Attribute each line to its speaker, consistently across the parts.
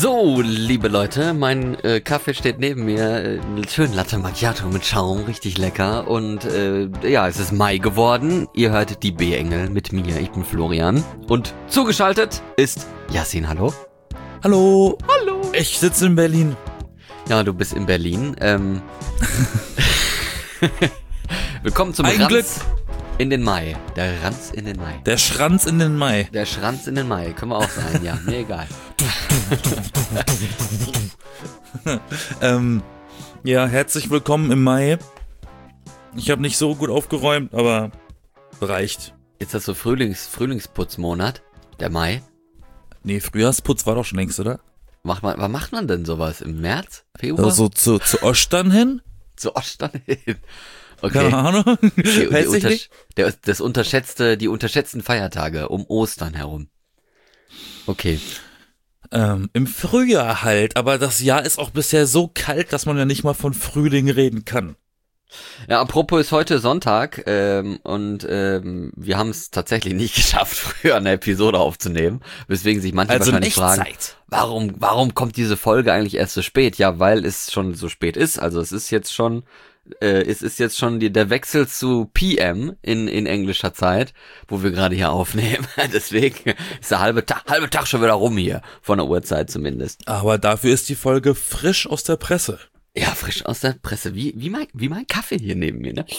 Speaker 1: So, liebe Leute, mein Kaffee steht neben mir. Schön Latte Macchiato mit Schaum, richtig lecker. Und ja, es ist Mai geworden. Ihr hört die B-Engel mit mir. Ich bin Florian. Und zugeschaltet ist Yassin. Hallo.
Speaker 2: Hallo.
Speaker 1: Hallo.
Speaker 2: Ich sitze in Berlin.
Speaker 1: Ja, du bist in Berlin. Willkommen zum
Speaker 2: Ein
Speaker 1: Ranz
Speaker 2: Glück.
Speaker 1: in den Mai. Der Ranz in den Mai.
Speaker 2: Der Schranz in den Mai.
Speaker 1: Der Schranz in den Mai. Können wir auch sein, ja. Mir egal.
Speaker 2: Ja, herzlich willkommen im Mai. Ich habe nicht so gut aufgeräumt, aber reicht.
Speaker 1: Ist das so Frühlingsputzmonat? Der Mai?
Speaker 2: Nee, Frühjahrsputz war doch schon längst, oder?
Speaker 1: Wann macht man denn sowas? Im März? Februar?
Speaker 2: Also zu Ostern hin?
Speaker 1: Zu Ostern hin. Okay.
Speaker 2: Keine Ahnung. Weiß ich nicht.
Speaker 1: Die unterschätzten Feiertage um Ostern herum. Okay.
Speaker 2: Im Frühjahr halt, aber das Jahr ist auch bisher so kalt, dass man ja nicht mal von Frühling reden kann.
Speaker 1: Ja, apropos ist heute Sonntag und wir haben es tatsächlich nicht geschafft, früher eine Episode aufzunehmen, weswegen sich manche
Speaker 2: Also in
Speaker 1: wahrscheinlich fragen,
Speaker 2: Echtzeit.
Speaker 1: warum kommt diese Folge eigentlich erst so spät? Ja, weil es schon so spät ist. Also es ist jetzt schon der Wechsel zu PM in englischer Zeit, wo wir gerade hier aufnehmen. Deswegen ist der halbe Tag schon wieder rum hier, von der Uhrzeit zumindest.
Speaker 2: Aber dafür ist die Folge frisch aus der Presse.
Speaker 1: Ja, frisch aus der Presse, wie mein Kaffee hier neben mir, ne?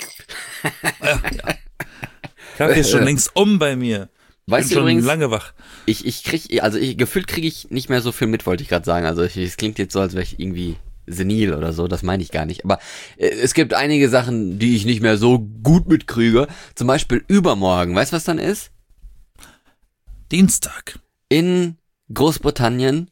Speaker 2: Kaffee ist schon längst bei mir.
Speaker 1: Weißt
Speaker 2: Bin
Speaker 1: du
Speaker 2: schon
Speaker 1: übrigens,
Speaker 2: lange wach.
Speaker 1: gefühlt kriege ich nicht mehr so viel mit, wollte ich gerade sagen. Also es klingt jetzt so, als wäre ich irgendwie senil oder so, das meine ich gar nicht. Aber es gibt einige Sachen, die ich nicht mehr so gut mitkriege. Zum Beispiel übermorgen, weißt du, was dann ist?
Speaker 2: Dienstag.
Speaker 1: In Großbritannien,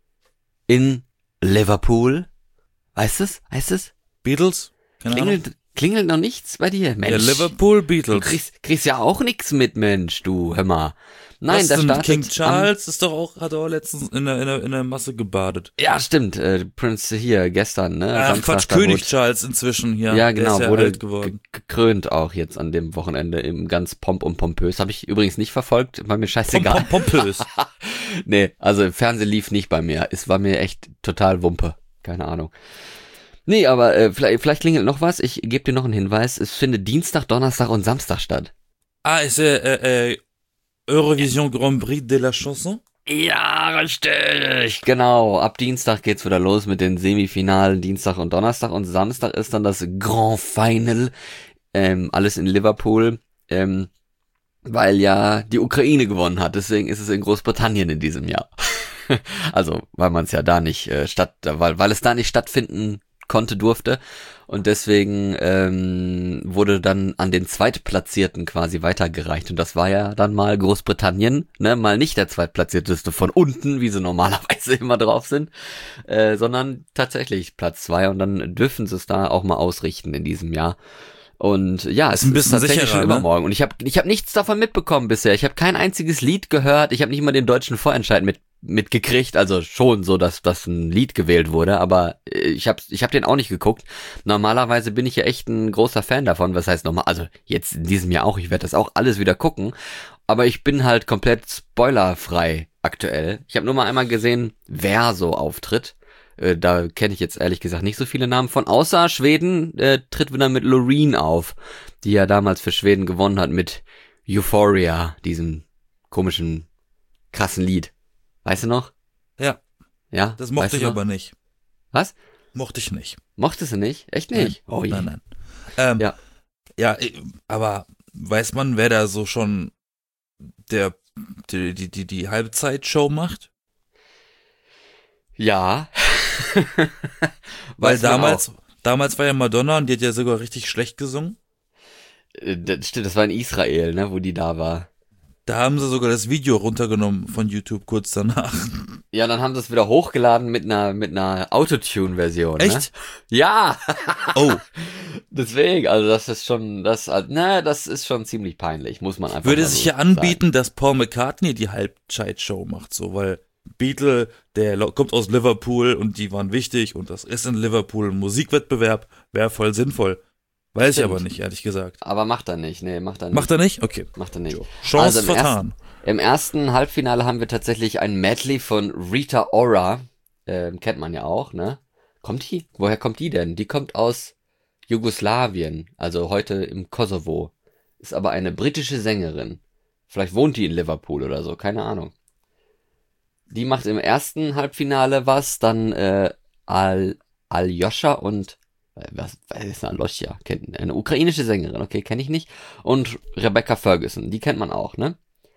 Speaker 1: in Liverpool. Weißt du's?
Speaker 2: Beatles? Keine Ahnung.
Speaker 1: Klingelt noch nichts bei dir? Mensch.
Speaker 2: Der Liverpool
Speaker 1: Du
Speaker 2: Beatles.
Speaker 1: kriegst ja auch nichts mit, Mensch, du, hör mal. Nein,
Speaker 2: Was
Speaker 1: da
Speaker 2: denn?
Speaker 1: startet
Speaker 2: King Charles hat auch letztens in der Masse gebadet.
Speaker 1: Ja, stimmt, Prince hier, gestern, ne?
Speaker 2: Ach,
Speaker 1: Samstag,
Speaker 2: Quatsch,
Speaker 1: da
Speaker 2: König
Speaker 1: wurde-
Speaker 2: Charles inzwischen hier.
Speaker 1: Ja, genau,
Speaker 2: Der ist ja
Speaker 1: wurde
Speaker 2: alt geworden.
Speaker 1: gekrönt auch jetzt an dem Wochenende im ganz Pomp und pompös. Habe ich übrigens nicht verfolgt, war mir scheißegal.
Speaker 2: Pompös.
Speaker 1: Nee, also Fernsehen lief nicht bei mir. Es war mir echt total Wumpe. Keine Ahnung. Nee, aber vielleicht klingelt noch was. Ich gebe dir noch einen Hinweis. Es findet Dienstag, Donnerstag und Samstag statt.
Speaker 2: Ist Eurovision Grand Prix de la Chanson?
Speaker 1: Ja, richtig. Genau, ab Dienstag geht's wieder los mit den Semifinalen Dienstag und Donnerstag und Samstag ist dann das Grand Final, alles in Liverpool, weil ja die Ukraine gewonnen hat, deswegen ist es in Großbritannien in diesem Jahr. Also, weil man es ja da nicht weil es da nicht stattfinden durfte und deswegen wurde dann an den Zweitplatzierten quasi weitergereicht und das war ja dann mal Großbritannien, ne, mal nicht der Zweitplatzierteste von unten, wie sie normalerweise immer drauf sind, sondern tatsächlich Platz 2 und dann dürfen sie es da auch mal ausrichten in diesem Jahr. Und ja, es
Speaker 2: ein
Speaker 1: ist
Speaker 2: bisschen
Speaker 1: tatsächlich
Speaker 2: sicherer,
Speaker 1: schon
Speaker 2: ne?
Speaker 1: übermorgen. Und ich hab nichts davon mitbekommen bisher. Ich habe kein einziges Lied gehört. Ich habe nicht mal den deutschen Vorentscheid mitgekriegt. Also schon so, dass das ein Lied gewählt wurde. Aber ich hab den auch nicht geguckt. Normalerweise bin ich ja echt ein großer Fan davon. Was heißt nochmal? Also jetzt in diesem Jahr auch. Ich werde das auch alles wieder gucken. Aber ich bin halt komplett spoilerfrei aktuell. Ich habe nur mal einmal gesehen, wer so auftritt. Da kenne ich jetzt ehrlich gesagt nicht so viele Namen von, außer Schweden tritt wieder mit Loreen auf, die ja damals für Schweden gewonnen hat mit Euphoria, diesem komischen, krassen Lied. Weißt du noch?
Speaker 2: Ja,
Speaker 1: Ja?
Speaker 2: das mochte
Speaker 1: weißt
Speaker 2: ich
Speaker 1: du noch?
Speaker 2: aber nicht.
Speaker 1: Was?
Speaker 2: Mochte ich nicht.
Speaker 1: Mochtest du nicht? Echt nicht?
Speaker 2: Nein.
Speaker 1: Oh je.
Speaker 2: Nein.
Speaker 1: Ja.
Speaker 2: Ja, aber weiß man, wer da so schon die Halbzeitshow macht?
Speaker 1: Ja.
Speaker 2: Weil
Speaker 1: Weiß man auch.
Speaker 2: damals war ja Madonna und die hat ja sogar richtig schlecht gesungen.
Speaker 1: Das stimmt, das war in Israel, ne, wo die da war.
Speaker 2: Da haben sie sogar das Video runtergenommen von YouTube kurz danach.
Speaker 1: Ja, dann haben sie es wieder hochgeladen mit einer Autotune-Version. Ne?
Speaker 2: Echt?
Speaker 1: Ja.
Speaker 2: Oh,
Speaker 1: Deswegen, also das ist schon ziemlich peinlich, muss man einfach
Speaker 2: würde
Speaker 1: mal
Speaker 2: sich
Speaker 1: so
Speaker 2: ja anbieten, dass Paul McCartney die Halbzeitshow macht, so, weil Beatle, kommt aus Liverpool und die waren wichtig und das ist in Liverpool ein Musikwettbewerb, wäre voll sinnvoll. Weiß ich
Speaker 1: Stimmt.
Speaker 2: aber nicht, ehrlich gesagt.
Speaker 1: Aber macht er nicht, nee, macht er nicht.
Speaker 2: Macht er nicht? Okay.
Speaker 1: Macht er nicht.
Speaker 2: Chance
Speaker 1: Also im
Speaker 2: vertan.
Speaker 1: Im ersten Halbfinale haben wir tatsächlich ein Medley von Rita Ora. Kennt man ja auch, ne? Woher kommt die denn? Die kommt aus Jugoslawien, also heute im Kosovo. Ist aber eine britische Sängerin. Vielleicht wohnt die in Liverpool oder so, keine Ahnung. Die macht im ersten Halbfinale was, dann Aljoscha und was ist eine Aljoscha? Eine ukrainische Sängerin, okay, kenne ich nicht. Und Rebecca Ferguson, die kennt man auch, ne?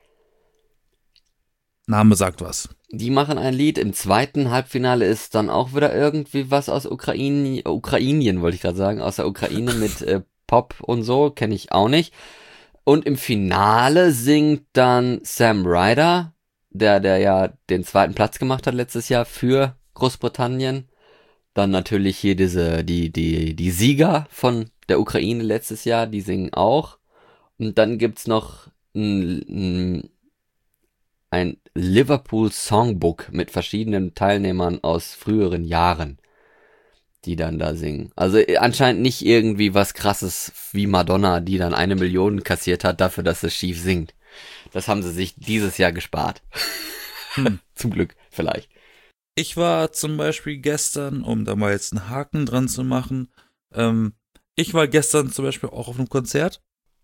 Speaker 2: Name sagt was.
Speaker 1: Die machen ein Lied. Im zweiten Halbfinale ist dann auch wieder irgendwie was aus Ukrainien, wollte ich gerade sagen, aus der Ukraine mit Pop und so, kenne ich auch nicht. Und im Finale singt dann Sam Ryder, der ja den zweiten Platz gemacht hat letztes Jahr für Großbritannien. Dann natürlich hier die Sieger von der Ukraine letztes Jahr, die singen auch. Und dann gibt's noch ein Liverpool Songbook mit verschiedenen Teilnehmern aus früheren Jahren, die dann da singen. Also anscheinend nicht irgendwie was Krasses wie Madonna, die dann 1 Million kassiert hat dafür, dass es schief singt. Das haben sie sich dieses Jahr gespart. Zum Glück, vielleicht.
Speaker 2: Ich war zum Beispiel gestern, um da mal jetzt einen Haken dran zu machen, ich war gestern zum Beispiel auch auf einem Konzert.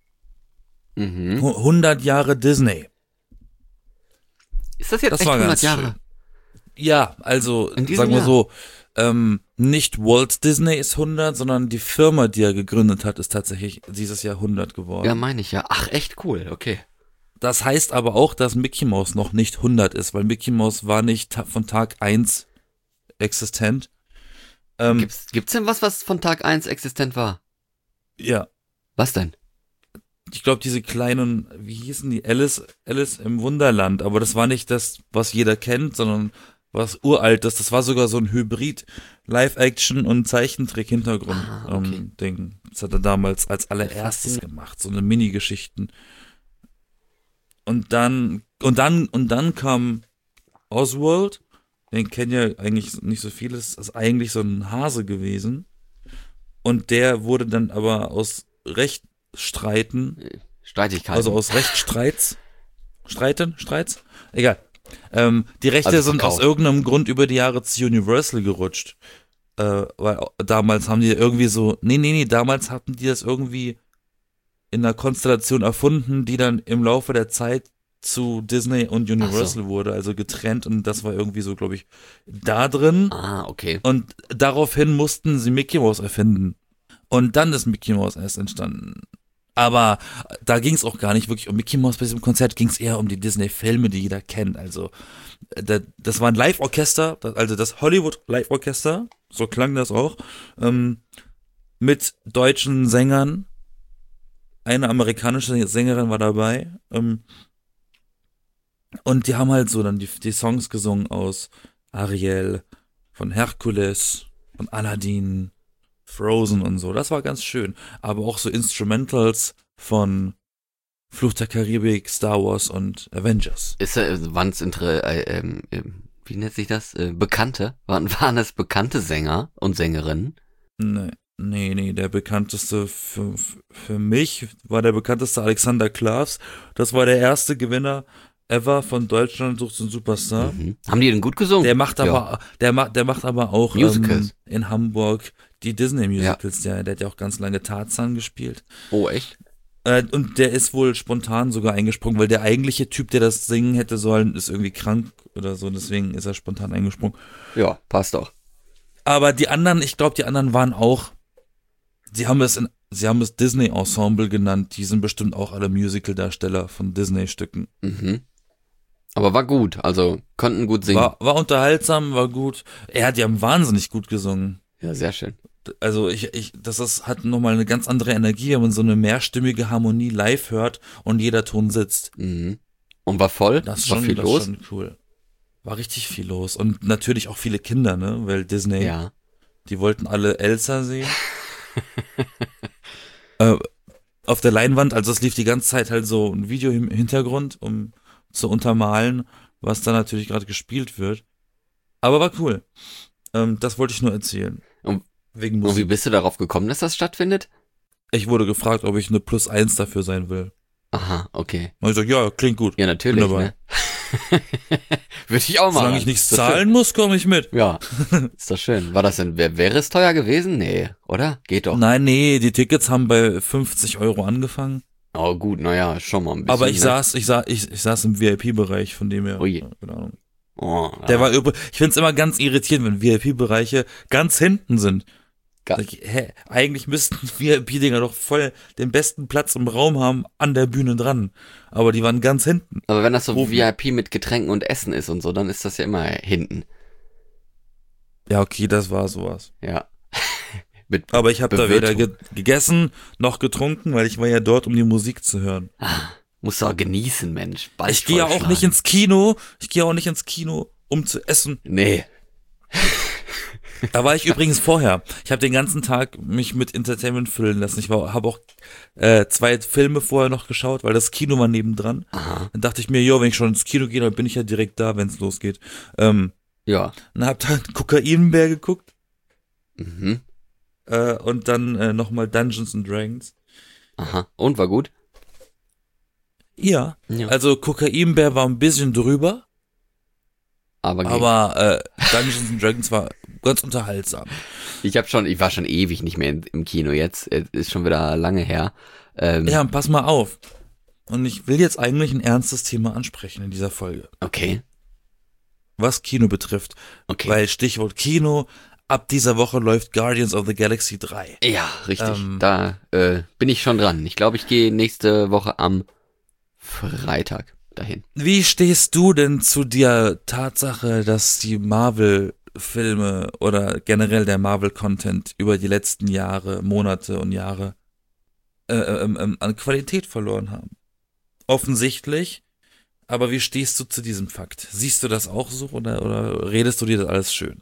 Speaker 2: 100 Jahre Disney.
Speaker 1: Ist das jetzt
Speaker 2: Das
Speaker 1: echt
Speaker 2: war
Speaker 1: 100
Speaker 2: ganz
Speaker 1: Jahre?
Speaker 2: schön. Ja, also
Speaker 1: In diesem
Speaker 2: sagen wir
Speaker 1: Jahr?
Speaker 2: so, nicht Walt Disney ist 100, sondern die Firma, die er gegründet hat, ist tatsächlich dieses Jahr 100 geworden.
Speaker 1: Ja, meine ich ja. Ach, echt cool, okay.
Speaker 2: Das heißt aber auch, dass Mickey Mouse noch nicht 100 ist, weil Mickey Mouse war nicht von Tag 1 existent.
Speaker 1: Gibt's denn was von Tag 1 existent war?
Speaker 2: Ja,
Speaker 1: Was denn?
Speaker 2: ich glaube, diese kleinen, wie hießen die, Alice im Wunderland, aber das war nicht das, was jeder kennt, sondern was uraltes, das war sogar so ein Hybrid, Live-Action und Zeichentrick-Hintergrund,
Speaker 1: okay.
Speaker 2: Ding. Das hat er damals als allererstes gemacht, so eine Mini-Geschichten. Und dann kam Oswald, den kennen ja eigentlich nicht so viele, das ist eigentlich so ein Hase gewesen. Und der wurde dann aber aus Rechtsstreiten,
Speaker 1: Streitigkeiten.
Speaker 2: also aus Rechtsstreits, Streits? Egal. Die Rechte
Speaker 1: Also
Speaker 2: sind aus
Speaker 1: verkauft.
Speaker 2: irgendeinem Grund über die Jahre zu Universal gerutscht. Weil damals haben die irgendwie so, nee, damals hatten die das irgendwie in einer Konstellation erfunden, die dann im Laufe der Zeit zu Disney und Universal wurde, also getrennt, und das war irgendwie so, glaube ich, da drin.
Speaker 1: Ah, okay.
Speaker 2: Und daraufhin mussten sie Mickey Mouse erfinden. Und dann ist Mickey Mouse erst entstanden. Aber da ging es auch gar nicht wirklich um Mickey Mouse bei diesem Konzert, ging es eher um die Disney-Filme, die jeder kennt. Also das war ein Live-Orchester, also das Hollywood Live-Orchester, so klang das auch, mit deutschen Sängern. Eine amerikanische Sängerin war dabei. Und die haben halt so dann die Songs gesungen aus Ariel, von Hercules, von Aladdin, Frozen und so. Das war ganz schön. Aber auch so Instrumentals von Fluch der Karibik, Star Wars und Avengers.
Speaker 1: Waren's wie nennt sich das? Bekannte? Waren es bekannte Sänger und Sängerinnen?
Speaker 2: Nee, der bekannteste für mich war der bekannteste Alexander Klavs. Das war der erste Gewinner ever von Deutschland sucht den Superstar.
Speaker 1: Haben die denn gut gesungen?
Speaker 2: Der macht aber, der macht aber auch
Speaker 1: Musicals.
Speaker 2: In Hamburg die Disney-Musicals. Der hat ja auch ganz lange Tarzan gespielt.
Speaker 1: Oh, echt?
Speaker 2: Und der ist wohl spontan sogar eingesprungen, weil der eigentliche Typ, der das singen hätte sollen, ist irgendwie krank oder so. Deswegen ist er spontan eingesprungen.
Speaker 1: Ja, passt doch.
Speaker 2: Aber die anderen, ich glaube, die anderen waren auch, sie haben es Disney-Ensemble genannt. Die sind bestimmt auch alle Musical-Darsteller von Disney-Stücken.
Speaker 1: Aber war gut, also konnten gut singen.
Speaker 2: War unterhaltsam, war gut. Die haben wahnsinnig gut gesungen.
Speaker 1: Ja, sehr schön.
Speaker 2: Also hat nochmal eine ganz andere Energie, wenn man so eine mehrstimmige Harmonie live hört und jeder Ton sitzt.
Speaker 1: Und war voll? War viel los?
Speaker 2: Das ist schon cool. War richtig viel los. Und natürlich auch viele Kinder, ne? Weil Disney,
Speaker 1: Ja.
Speaker 2: die wollten alle Elsa sehen. Auf der Leinwand, also es lief die ganze Zeit halt so ein Video im Hintergrund, um zu untermalen, was da natürlich gerade gespielt wird. Aber war cool. Das wollte ich nur erzählen. Wegen Musik.
Speaker 1: Und wie bist du darauf gekommen, dass das stattfindet?
Speaker 2: Ich wurde gefragt, ob ich eine +1 dafür sein will.
Speaker 1: Aha, okay.
Speaker 2: Und ich sag, ja, klingt gut.
Speaker 1: Ja, natürlich,
Speaker 2: Bin dabei.
Speaker 1: ne? Würde ich auch machen.
Speaker 2: Solange ich nichts zahlen muss, komme ich mit.
Speaker 1: Ja, ist doch schön. War das denn, wäre es teuer gewesen? Nee, oder? Geht doch.
Speaker 2: Nein, nee, die Tickets haben bei 50 € angefangen.
Speaker 1: Oh gut, naja, schon mal ein bisschen.
Speaker 2: Aber ich
Speaker 1: ne?
Speaker 2: saß im VIP-Bereich, von dem her.
Speaker 1: Ui.
Speaker 2: Keine Ahnung.
Speaker 1: Oh, ja.
Speaker 2: Der war ich find's immer ganz irritierend, wenn VIP-Bereiche ganz hinten sind. Sag ich, eigentlich müssten VIP-Dinger doch voll den besten Platz im Raum haben, an der Bühne dran. Aber die waren ganz hinten.
Speaker 1: Aber wenn das so
Speaker 2: Oben.
Speaker 1: VIP mit Getränken und Essen ist und so, dann ist das ja immer hinten.
Speaker 2: Ja, okay, das war sowas.
Speaker 1: Ja. Mit
Speaker 2: Aber ich habe da weder
Speaker 1: Bewirtung.
Speaker 2: gegessen noch getrunken, weil ich war ja dort, um die Musik zu hören.
Speaker 1: Musst du auch genießen, Mensch. Bald
Speaker 2: Ich gehe ja auch
Speaker 1: vollschlagen.
Speaker 2: nicht ins Kino. Ich gehe auch nicht ins Kino, um zu essen.
Speaker 1: Nee.
Speaker 2: Da war ich übrigens vorher. Ich habe den ganzen Tag mich mit Entertainment füllen lassen. Ich habe auch 2 Filme vorher noch geschaut, weil das Kino war nebendran.
Speaker 1: Aha.
Speaker 2: Dann dachte ich mir, jo, wenn ich schon ins Kino gehe, dann bin ich ja direkt da, wenn es losgeht.
Speaker 1: Ja.
Speaker 2: Dann hab dann Kokainbär geguckt
Speaker 1: Mhm.
Speaker 2: und dann nochmal Dungeons and Dragons.
Speaker 1: Aha. Und war gut?
Speaker 2: Ja,
Speaker 1: Ja.
Speaker 2: also Kokainbär war ein bisschen drüber,
Speaker 1: Aber,
Speaker 2: aber Dungeons and Dragons war ganz unterhaltsam.
Speaker 1: ich war schon ewig nicht mehr im Kino jetzt. Ist schon wieder lange her.
Speaker 2: Ja, und pass mal auf. Und ich will jetzt eigentlich ein ernstes Thema ansprechen in dieser Folge,
Speaker 1: Okay.
Speaker 2: was Kino betrifft.
Speaker 1: Okay.
Speaker 2: Weil Stichwort Kino, ab dieser Woche läuft Guardians of the Galaxy 3.
Speaker 1: Ja, richtig. Da bin ich schon dran. Ich glaube, ich gehe nächste Woche am Freitag dahin.
Speaker 2: Wie stehst du denn zu der Tatsache, dass die Marvel-Filme oder generell der Marvel-Content über die letzten Jahre, Monate und Jahre an Qualität verloren haben? Offensichtlich. Aber wie stehst du zu diesem Fakt? Siehst du das auch so oder redest du dir das alles schön?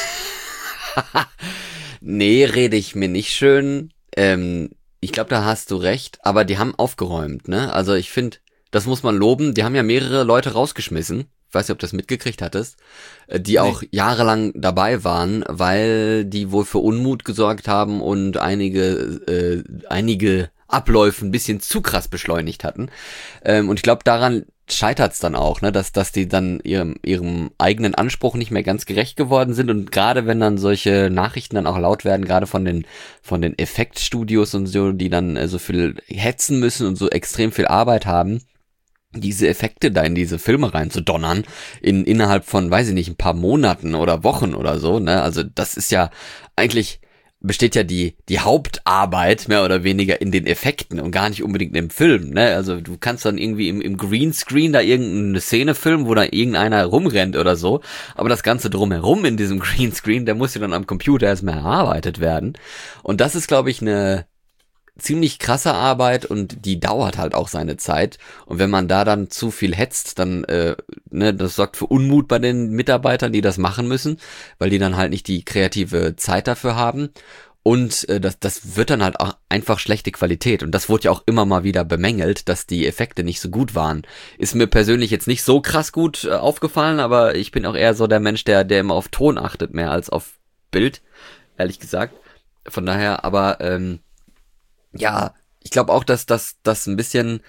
Speaker 1: Nee, rede ich mir nicht schön. Ich glaube, da hast du recht, aber die haben aufgeräumt, ne? Also ich finde, das muss man loben. Die haben ja mehrere Leute rausgeschmissen. Ich weiß nicht, ob du das mitgekriegt hattest, die auch jahrelang dabei waren, weil die wohl für Unmut gesorgt haben und einige Abläufe ein bisschen zu krass beschleunigt hatten. Und ich glaube, daran scheitert's dann auch, ne, dass die dann ihrem eigenen Anspruch nicht mehr ganz gerecht geworden sind. Und gerade wenn dann solche Nachrichten dann auch laut werden, gerade von den Effektstudios und so, die dann so viel hetzen müssen und so extrem viel Arbeit haben, diese Effekte da in diese Filme reinzudonnern, innerhalb von, weiß ich nicht, ein paar Monaten oder Wochen oder so, ne, also das ist ja eigentlich, besteht ja die Hauptarbeit mehr oder weniger in den Effekten und gar nicht unbedingt im Film, ne, also du kannst dann irgendwie im Greenscreen da irgendeine Szene filmen, wo da irgendeiner rumrennt oder so, aber das Ganze drumherum in diesem Greenscreen, der muss ja dann am Computer erstmal erarbeitet werden und das ist, glaube ich, eine ziemlich krasse Arbeit und die dauert halt auch seine Zeit und wenn man da dann zu viel hetzt, dann ne, das sorgt für Unmut bei den Mitarbeitern, die das machen müssen, weil die dann halt nicht die kreative Zeit dafür haben und das wird dann halt auch einfach schlechte Qualität und das wurde ja auch immer mal wieder bemängelt, dass die Effekte nicht so gut waren. Ist mir persönlich jetzt nicht so krass gut aufgefallen, aber ich bin auch eher so der Mensch, der immer auf Ton achtet, mehr als auf Bild, ehrlich gesagt. Von daher, aber ja, ich glaube auch, dass das ein bisschen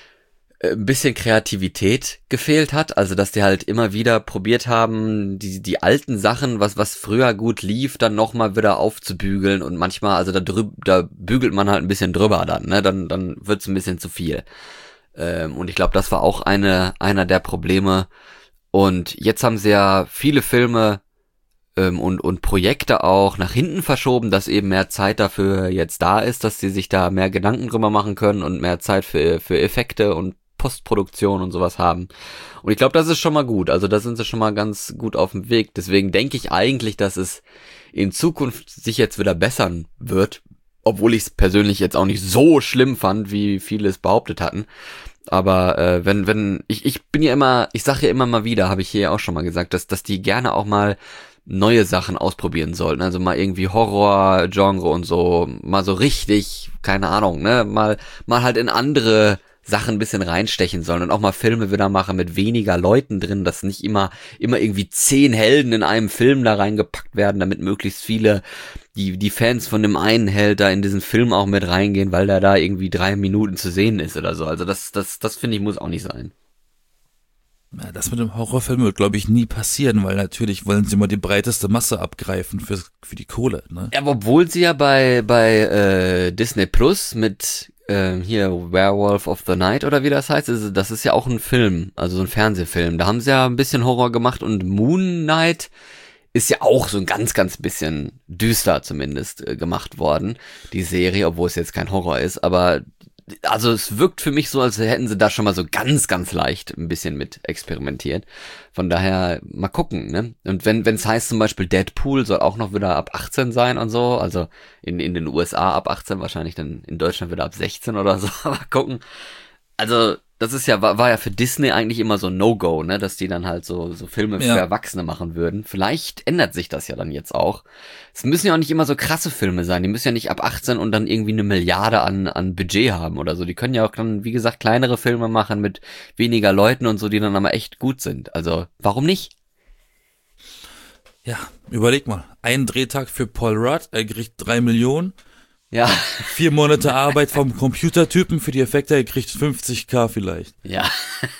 Speaker 1: Kreativität gefehlt hat, also dass die halt immer wieder probiert haben, die alten Sachen, was früher gut lief, dann nochmal wieder aufzubügeln und manchmal, also da bügelt man halt ein bisschen drüber dann, ne, dann wird's ein bisschen zu viel. Und ich glaube, das war auch einer der Probleme und jetzt haben sie ja viele Filme und Projekte auch nach hinten verschoben, dass eben mehr Zeit dafür jetzt da ist, dass sie sich da mehr Gedanken drüber machen können und mehr Zeit für Effekte und Postproduktion und sowas haben. Und ich glaube, das ist schon mal gut. Also da sind sie schon mal ganz gut auf dem Weg. Deswegen denke ich eigentlich, dass es in Zukunft sich jetzt wieder bessern wird, obwohl ich es persönlich jetzt auch nicht so schlimm fand, wie viele es behauptet hatten. Aber wenn ich bin ja immer, ich sage ja immer mal wieder, habe ich hier auch schon mal gesagt, dass die gerne auch mal neue Sachen ausprobieren sollten, also mal irgendwie Horror-Genre und so, mal so richtig, keine Ahnung, ne, mal halt in andere Sachen ein bisschen reinstechen sollen und auch mal Filme wieder machen mit weniger Leuten drin, dass nicht immer irgendwie 10 Helden in einem Film da reingepackt werden, damit möglichst viele die Fans von dem einen Held da in diesen Film auch mit reingehen, weil der da irgendwie 3 Minuten zu sehen ist oder so. Also das finde ich, muss auch nicht sein.
Speaker 2: Ja, das mit dem Horrorfilm wird, glaube ich, nie passieren, weil natürlich wollen sie immer die breiteste Masse abgreifen für die Kohle, ne?
Speaker 1: Ja, obwohl sie ja bei Disney Plus mit hier Werewolf of the Night oder wie das heißt, das ist ja auch ein Film, also so ein Fernsehfilm. Da haben sie ja ein bisschen Horror gemacht und Moon Knight ist ja auch so ein ganz, ganz bisschen düster zumindest gemacht worden, die Serie, obwohl es jetzt kein Horror ist, aber also es wirkt für mich so, als hätten sie da schon mal so ganz, ganz leicht ein bisschen mit experimentiert. Von daher mal gucken, ne? Und wenn es heißt zum Beispiel Deadpool soll auch noch wieder ab 18 sein und so, also in den USA ab 18, wahrscheinlich dann in Deutschland wieder ab 16 oder so, mal gucken. Also das ist ja, war ja für Disney eigentlich immer so ein No-Go, ne, dass die dann halt so Filme für Erwachsene machen würden. Vielleicht ändert sich das ja dann jetzt auch. Es müssen ja auch nicht immer so krasse Filme sein. Die müssen ja nicht ab 18 und dann irgendwie 1 Milliarde an Budget haben oder so. Die können ja auch dann, wie gesagt, kleinere Filme machen mit weniger Leuten und so, die dann aber echt gut sind. Also, warum nicht?
Speaker 2: Ja, überleg mal. Ein Drehtag für Paul Rudd, er kriegt 3 Millionen.
Speaker 1: Ja.
Speaker 2: 4 Monate Arbeit vom Computertypen für die Effekte, er kriegt 50.000 vielleicht.
Speaker 1: Ja.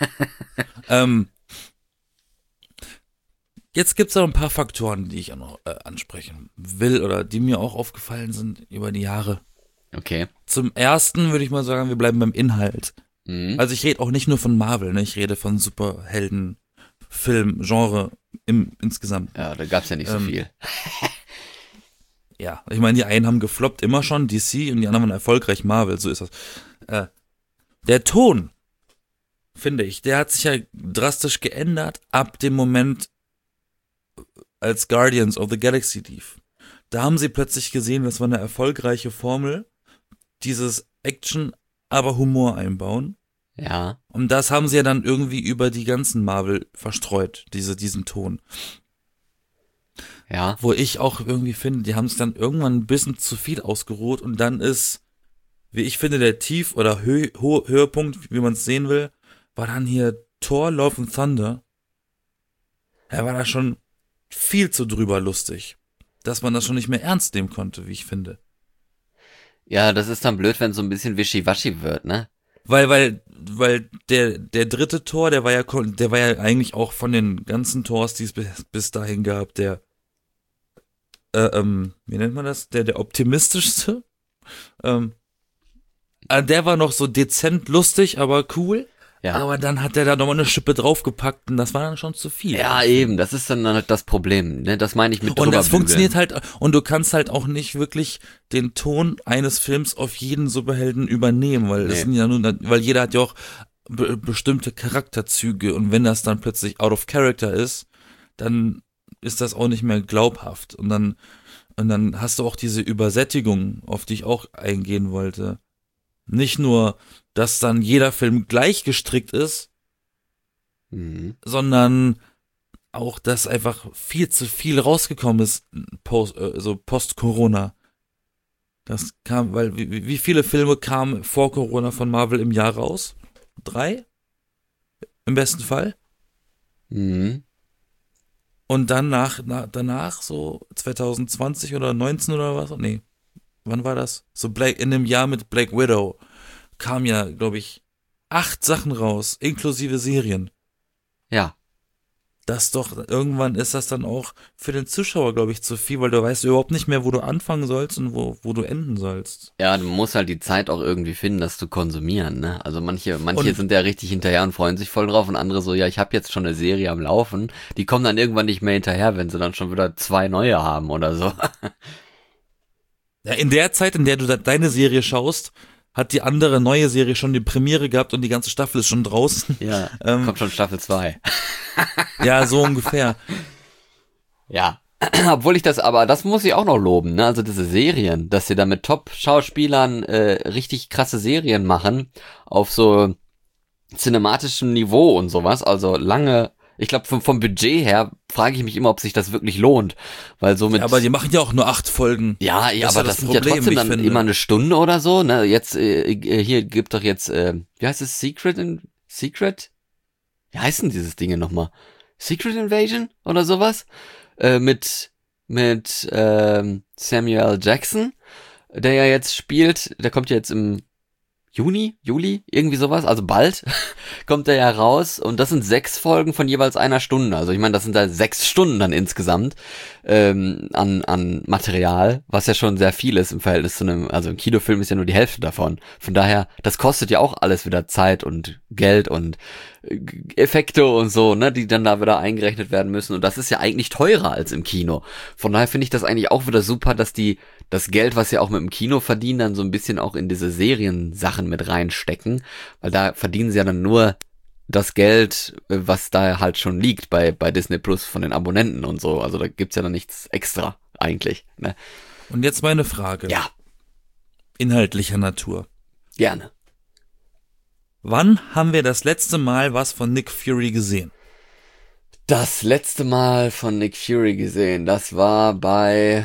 Speaker 2: Jetzt gibt's noch ein paar Faktoren, die ich auch noch ansprechen will oder die mir auch aufgefallen sind über die Jahre.
Speaker 1: Okay.
Speaker 2: Zum ersten würde ich mal sagen, wir bleiben beim Inhalt.
Speaker 1: Mhm.
Speaker 2: Also ich rede auch nicht nur von Marvel, ne? Ich rede von Superhelden, Film, Genre insgesamt.
Speaker 1: Ja, da gab's ja nicht so viel.
Speaker 2: Ja, ich meine, die einen haben gefloppt immer schon, DC, und die anderen waren erfolgreich, Marvel, so ist das. Der Ton, finde ich, der hat sich ja drastisch geändert ab dem Moment, als Guardians of the Galaxy lief. Da haben sie plötzlich gesehen, das war eine erfolgreiche Formel, dieses Action, aber Humor einbauen.
Speaker 1: Ja.
Speaker 2: Und das haben sie ja dann irgendwie über die ganzen Marvel verstreut, diesen Ton.
Speaker 1: Ja.
Speaker 2: Wo ich auch irgendwie finde, die haben es dann irgendwann ein bisschen zu viel ausgeruht und dann ist, wie ich finde, der Tief- oder Höhepunkt, wie man es sehen will, war dann hier Thor, Love and Thunder. Er war da schon viel zu drüber lustig, dass man das schon nicht mehr ernst nehmen konnte, wie ich finde.
Speaker 1: Ja, das ist dann blöd, wenn so ein bisschen wischiwaschi wird, ne?
Speaker 2: Weil der dritte Thor, der war ja eigentlich auch von den ganzen Thors, die es bis dahin gab, der wie nennt man das? Der optimistischste. Der war noch so dezent lustig, aber cool.
Speaker 1: Ja.
Speaker 2: Aber dann hat der da nochmal eine Schippe draufgepackt und das war dann schon zu viel.
Speaker 1: Ja, eben, das ist dann halt das Problem, ne? Das meine ich mit
Speaker 2: Und das
Speaker 1: drüberbügeln.
Speaker 2: funktioniert halt, und du kannst halt auch nicht wirklich den Ton eines Films auf jeden Superhelden übernehmen, weil es sind ja nur, weil jeder hat ja auch bestimmte Charakterzüge und wenn das dann plötzlich out of character ist, dann ist das auch nicht mehr glaubhaft und dann hast du auch diese Übersättigung, auf die ich auch eingehen wollte. Nicht nur, dass dann jeder Film gleich gestrickt ist, sondern auch, dass einfach viel zu viel rausgekommen ist post-Corona. Das kam, weil wie viele Filme kamen vor Corona von Marvel im Jahr raus? 3? Im besten Fall.
Speaker 1: Mhm.
Speaker 2: Und dann danach so 2020 oder 19 oder was? Nee. Wann war das? So in dem Jahr mit Black Widow kam ja, glaube ich, 8 Sachen raus, inklusive Serien.
Speaker 1: Ja.
Speaker 2: Irgendwann ist das dann auch für den Zuschauer, glaube ich, zu viel, weil du weißt überhaupt nicht mehr, wo du anfangen sollst und wo du enden sollst.
Speaker 1: Ja, du musst halt die Zeit auch irgendwie finden, das zu konsumieren, ne? Also manche sind ja richtig hinterher und freuen sich voll drauf und andere so, ja, ich habe jetzt schon eine Serie am Laufen. Die kommen dann irgendwann nicht mehr hinterher, wenn sie dann schon wieder 2 neue haben oder so.
Speaker 2: Ja, in der Zeit, in der du deine Serie schaust, hat die andere neue Serie schon die Premiere gehabt und die ganze Staffel ist schon draußen.
Speaker 1: Ja, kommt schon Staffel 2.
Speaker 2: Ja, so ungefähr.
Speaker 1: Ja, obwohl das muss ich auch noch loben, ne? Also diese Serien, dass sie da mit Top-Schauspielern richtig krasse Serien machen, auf so cinematischem Niveau und sowas, also lange Ich glaube, vom Budget her frage ich mich immer, ob sich das wirklich lohnt. Weil so mit.
Speaker 2: Ja, aber die machen ja auch nur 8 Folgen.
Speaker 1: Ja,
Speaker 2: Das ist
Speaker 1: aber
Speaker 2: ja
Speaker 1: das
Speaker 2: das
Speaker 1: sind ja
Speaker 2: Problem,
Speaker 1: trotzdem
Speaker 2: ich
Speaker 1: dann
Speaker 2: finde.
Speaker 1: immer eine Stunde oder so, ne? Jetzt, hier gibt doch jetzt, wie heißt es, Secret? Wie heißt denn dieses Ding nochmal? Secret Invasion oder sowas? Mit Samuel L. Jackson, der ja jetzt spielt, der kommt ja jetzt im Juli, irgendwie sowas, also bald kommt er ja raus und das sind 6 Folgen von jeweils einer Stunde. Also ich meine, das sind da 6 Stunden dann insgesamt an Material, was ja schon sehr viel ist im Verhältnis zu einem, also ein Kinofilm ist ja nur die Hälfte davon. Von daher, das kostet ja auch alles wieder Zeit und Geld und Effekte und so, ne, die dann da wieder eingerechnet werden müssen. Und das ist ja eigentlich teurer als im Kino. Von daher finde ich das eigentlich auch wieder super, dass die das Geld, was sie auch mit dem Kino verdienen, dann so ein bisschen auch in diese Seriensachen mit reinstecken. Weil da verdienen sie ja dann nur das Geld, was da halt schon liegt bei Disney Plus von den Abonnenten und so. Also da gibt's ja dann nichts extra eigentlich, ne?
Speaker 2: Und jetzt meine Frage.
Speaker 1: Ja,
Speaker 2: Inhaltlicher Natur.
Speaker 1: gerne.
Speaker 2: Wann haben wir das letzte Mal was von Nick Fury gesehen?
Speaker 1: Das letzte Mal von Nick Fury gesehen, das war bei,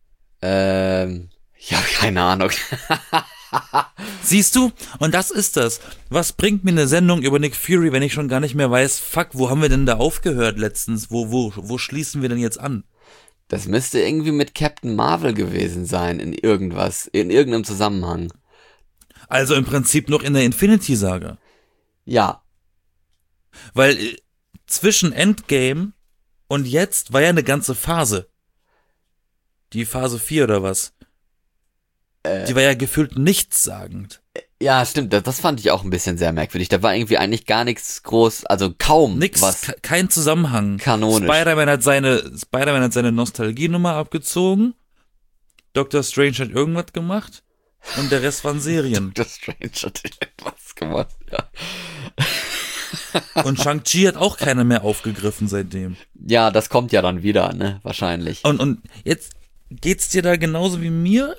Speaker 1: ich habe keine Ahnung.
Speaker 2: Siehst du? Und das ist das. Was bringt mir eine Sendung über Nick Fury, wenn ich schon gar nicht mehr weiß, fuck, wo haben wir denn da aufgehört letztens? Wo schließen wir denn jetzt an?
Speaker 1: Das müsste irgendwie mit Captain Marvel gewesen sein, in irgendeinem Zusammenhang.
Speaker 2: Also im Prinzip noch in der Infinity-Saga.
Speaker 1: Ja,
Speaker 2: Weil zwischen Endgame und jetzt war ja eine ganze Phase. Die Phase 4 oder was? Die war ja gefühlt nichtssagend.
Speaker 1: ja, stimmt, das fand ich auch ein bisschen sehr merkwürdig. Da war irgendwie eigentlich gar nichts groß, also kaum
Speaker 2: Nix,
Speaker 1: was
Speaker 2: kein Zusammenhang.
Speaker 1: kanonisch.
Speaker 2: Spider-Man hat seine Nostalgienummer abgezogen. Doctor Strange hat irgendwas gemacht. Und der Rest waren Serien.
Speaker 1: Doctor Strange hat was gemacht, ja.
Speaker 2: Und Shang-Chi hat auch keiner mehr aufgegriffen seitdem.
Speaker 1: Ja, das kommt ja dann wieder, ne, wahrscheinlich.
Speaker 2: Und jetzt geht's dir da genauso wie mir,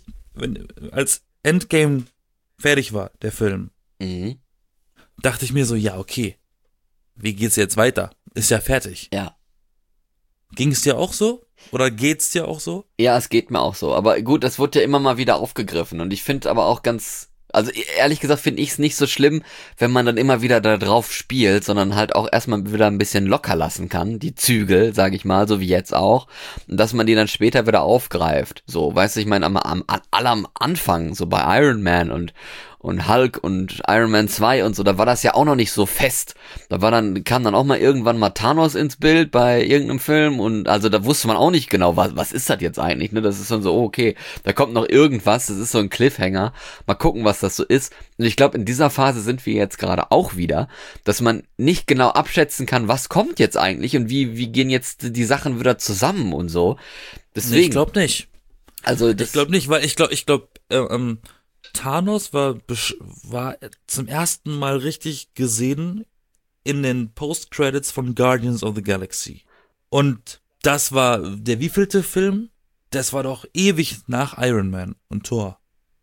Speaker 2: als Endgame fertig war, der Film.
Speaker 1: Mhm.
Speaker 2: Dachte ich mir so, ja, okay. Wie geht's jetzt weiter? Ist ja fertig.
Speaker 1: Ja.
Speaker 2: Ging's dir auch so? Oder geht's dir auch so?
Speaker 1: Ja, es geht mir auch so. Aber gut, das wird ja immer mal wieder aufgegriffen. Und ich finde aber auch also ehrlich gesagt finde ich es nicht so schlimm, wenn man dann immer wieder da drauf spielt, sondern halt auch erstmal wieder ein bisschen locker lassen kann, die Zügel, sag ich mal, so wie jetzt auch, und dass man die dann später wieder aufgreift. So, weißt du, ich meine, am Anfang, so bei Iron Man und Hulk und Iron Man 2 und so, da war das ja auch noch nicht so fest. Kam dann auch mal irgendwann mal Thanos ins Bild bei irgendeinem Film und also da wusste man auch nicht genau, was ist das jetzt eigentlich, ne? Das ist dann so, oh, okay, da kommt noch irgendwas, das ist so ein Cliffhanger. Mal gucken, was das so ist. Und ich glaube, in dieser Phase sind wir jetzt gerade auch wieder, dass man nicht genau abschätzen kann, was kommt jetzt eigentlich und wie gehen jetzt die Sachen wieder zusammen und so. Deswegen.
Speaker 2: Nee, ich glaube nicht.
Speaker 1: Also
Speaker 2: Ich glaube nicht, weil ich glaube, Thanos war zum ersten Mal richtig gesehen in den Post-Credits von Guardians of the Galaxy. Und das war der wievielte Film? Das war doch ewig nach Iron Man und Thor.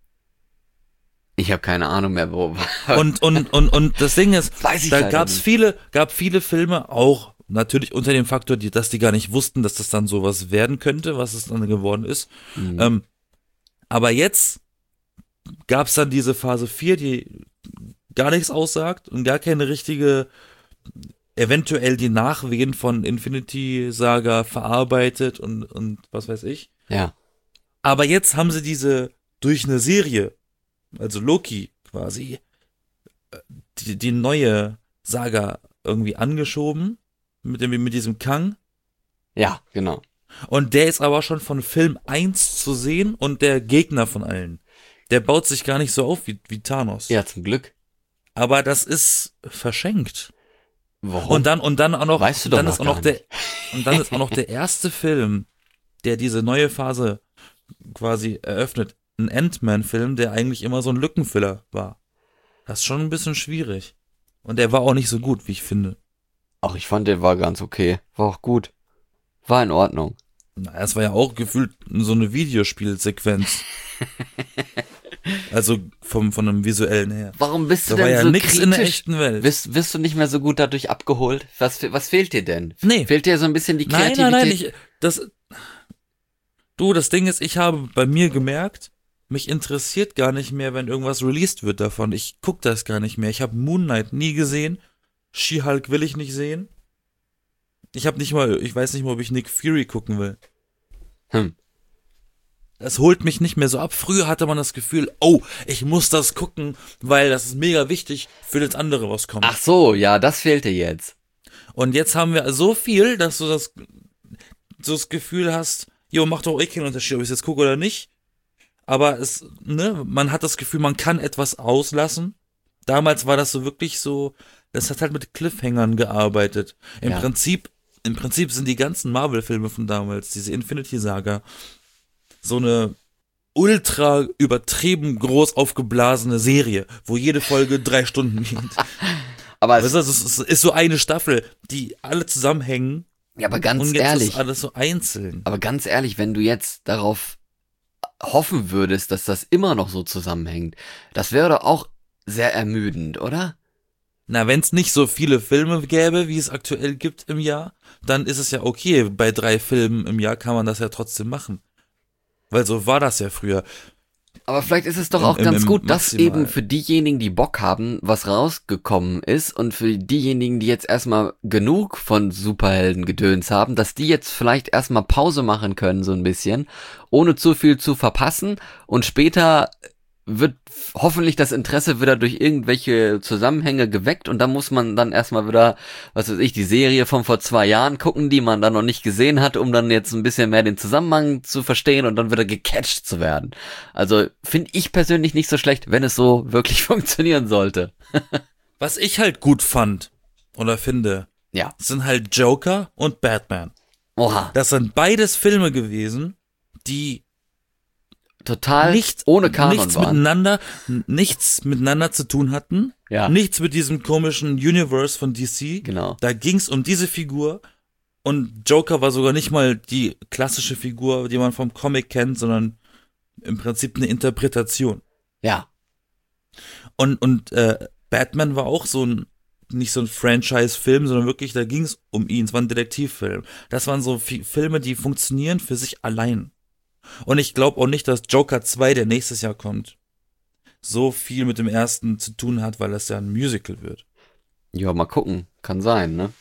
Speaker 1: ich habe keine Ahnung mehr, wo.
Speaker 2: Und das Ding ist,
Speaker 1: Weiß ich
Speaker 2: da
Speaker 1: leider
Speaker 2: gab viele Filme auch, natürlich unter dem Faktor, dass die gar nicht wussten, dass das dann sowas werden könnte, was es dann geworden ist.
Speaker 1: Mhm.
Speaker 2: Aber jetzt gab's dann diese Phase 4, die gar nichts aussagt und gar keine richtige, eventuell die Nachwehen von Infinity Saga verarbeitet und was weiß ich.
Speaker 1: Ja.
Speaker 2: Aber jetzt haben sie diese durch eine Serie, also Loki quasi, die neue Saga irgendwie angeschoben mit diesem Kang.
Speaker 1: Ja, genau.
Speaker 2: Und der ist aber schon von Film 1 zu sehen und der Gegner von allen. Der baut sich gar nicht so auf wie Thanos.
Speaker 1: Ja, zum Glück.
Speaker 2: Aber das ist verschenkt.
Speaker 1: Warum?
Speaker 2: Und dann auch noch,
Speaker 1: Weißt du doch
Speaker 2: dann
Speaker 1: noch
Speaker 2: ist auch
Speaker 1: gar
Speaker 2: noch dann ist auch noch der erste Film, der diese neue Phase quasi eröffnet. Ein Ant-Man-Film, der eigentlich immer so ein Lückenfüller war. Das ist schon ein bisschen schwierig. Und der war auch nicht so gut, wie ich finde.
Speaker 1: Ach, ich fand, der war ganz okay. War auch gut. War in Ordnung.
Speaker 2: Na, es war ja auch gefühlt so eine Videospielsequenz. Also von einem visuellen her.
Speaker 1: Warum bist du
Speaker 2: Da war
Speaker 1: denn
Speaker 2: ja
Speaker 1: so
Speaker 2: nix in der
Speaker 1: kritisch?
Speaker 2: echten Welt.
Speaker 1: Wirst du nicht mehr so gut dadurch abgeholt? Was fehlt dir denn?
Speaker 2: Nee.
Speaker 1: Fehlt dir so ein bisschen die
Speaker 2: Nein,
Speaker 1: Kreativität?
Speaker 2: das Ding ist, ich habe bei mir gemerkt, mich interessiert gar nicht mehr, wenn irgendwas released wird davon. Ich guck das gar nicht mehr. Ich habe Moon Knight nie gesehen. She-Hulk will ich nicht sehen. Ich weiß nicht mal, ob ich Nick Fury gucken will.
Speaker 1: Hm.
Speaker 2: Das holt mich nicht mehr so ab. Früher hatte man das Gefühl, oh, ich muss das gucken, weil das ist mega wichtig für das andere, was kommt.
Speaker 1: Ach so, ja, das fehlt dir jetzt.
Speaker 2: Und jetzt haben wir so viel, dass du so das Gefühl hast, jo, macht doch keinen Unterschied, ob ich es jetzt gucke oder nicht. Aber man hat das Gefühl, man kann etwas auslassen. Damals war das so wirklich so, das hat halt mit Cliffhangern gearbeitet. Im
Speaker 1: Ja.
Speaker 2: Prinzip sind die ganzen Marvel-Filme von damals, diese Infinity-Saga, so eine ultra übertrieben groß aufgeblasene Serie, wo jede Folge 3 Stunden geht.
Speaker 1: Aber,
Speaker 2: Weißt du, es ist so eine Staffel, die alle zusammenhängen
Speaker 1: ja, aber ganz
Speaker 2: und jetzt
Speaker 1: ehrlich,
Speaker 2: ist alles so einzeln.
Speaker 1: aber ganz ehrlich, wenn du jetzt darauf hoffen würdest, dass das immer noch so zusammenhängt, das wäre doch auch sehr ermüdend, oder?
Speaker 2: Na, wenn es nicht so viele Filme gäbe, wie es aktuell gibt im Jahr, dann ist es ja okay. Bei 3 Filmen im Jahr kann man das ja trotzdem machen. Weil so war das ja früher.
Speaker 1: Aber vielleicht ist es doch auch ganz
Speaker 2: im
Speaker 1: gut, dass
Speaker 2: Maximal.
Speaker 1: eben für diejenigen, die Bock haben, was rausgekommen ist und für diejenigen, die jetzt erstmal genug von Superhelden-Gedöns haben, dass die jetzt vielleicht erstmal Pause machen können, so ein bisschen, ohne zu viel zu verpassen und später wird hoffentlich das Interesse wieder durch irgendwelche Zusammenhänge geweckt und dann muss man dann erstmal wieder, was weiß ich, die Serie von vor 2 Jahren gucken, die man dann noch nicht gesehen hat, um dann jetzt ein bisschen mehr den Zusammenhang zu verstehen und dann wieder gecatcht zu werden. Also finde ich persönlich nicht so schlecht, wenn es so wirklich funktionieren sollte.
Speaker 2: Was ich halt gut fand oder finde,
Speaker 1: Ja.
Speaker 2: sind halt Joker und Batman.
Speaker 1: Oha.
Speaker 2: Das sind beides Filme gewesen, die
Speaker 1: Total ohne Kanon waren.
Speaker 2: nichts miteinander zu tun hatten.
Speaker 1: Ja.
Speaker 2: Nichts mit diesem komischen Universe von DC.
Speaker 1: Genau.
Speaker 2: Da ging's um diese Figur. Und Joker war sogar nicht mal die klassische Figur, die man vom Comic kennt, sondern im Prinzip eine Interpretation.
Speaker 1: Ja.
Speaker 2: Und Batman war auch nicht so ein Franchise-Film, sondern wirklich, da ging's um ihn. Es war ein Detektivfilm. Das waren so Filme, die funktionieren für sich allein. Und ich glaube auch nicht, dass Joker 2, der nächstes Jahr kommt, so viel mit dem ersten zu tun hat, weil das ja ein Musical wird.
Speaker 1: Ja, mal gucken. Kann sein, ne?